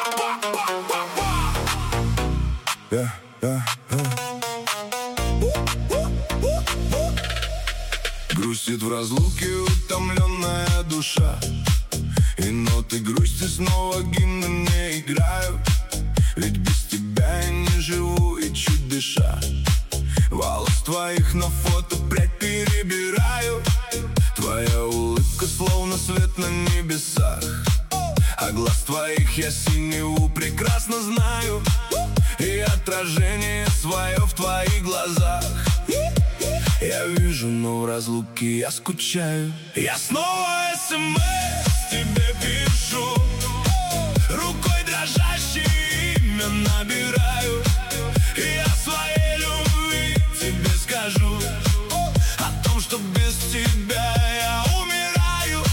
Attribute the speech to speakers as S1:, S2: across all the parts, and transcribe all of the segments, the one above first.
S1: Грустит в разлуке утомленная душа, и ноты грусти снова гимны мне играют. Ведь без тебя я не живу и чуть дыша, волос твоих на фото прядь перебираю. Твоя улыбка словно свет на небесах, а глаз твоих я синеву прекрасно знаю, и отражение свое в твоих глазах я вижу, но в разлуке я скучаю. Я снова СМС тебе пишу, рукой дрожащей имя набираю, и я своей любви тебе скажу о том, что без тебя я умираю,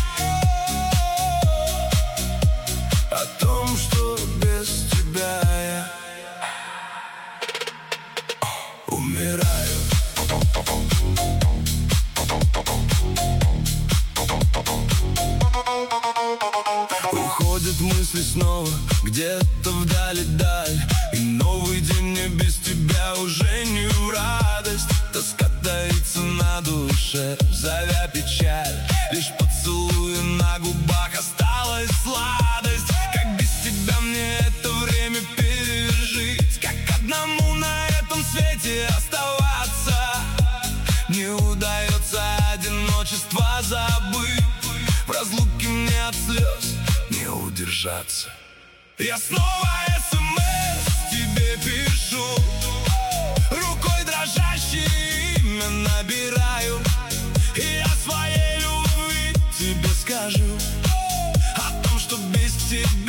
S1: о том, что без тебя я умираю. Уходят мысли снова где-то вдали даль, и новый день мне без тебя уже не в радость. Тоска таится на душе, зовя печаль, лишь поцелуи на губах осталась сладость. Как без тебя мне это время пережить, как одному на этом свете оставаться. Не удается одиночество забыть, в разлуке мне от слез не удержаться. Я снова СМС тебе пишу, рукой дрожащей имя набираю, и я своей любви тебе скажу о том, что без тебя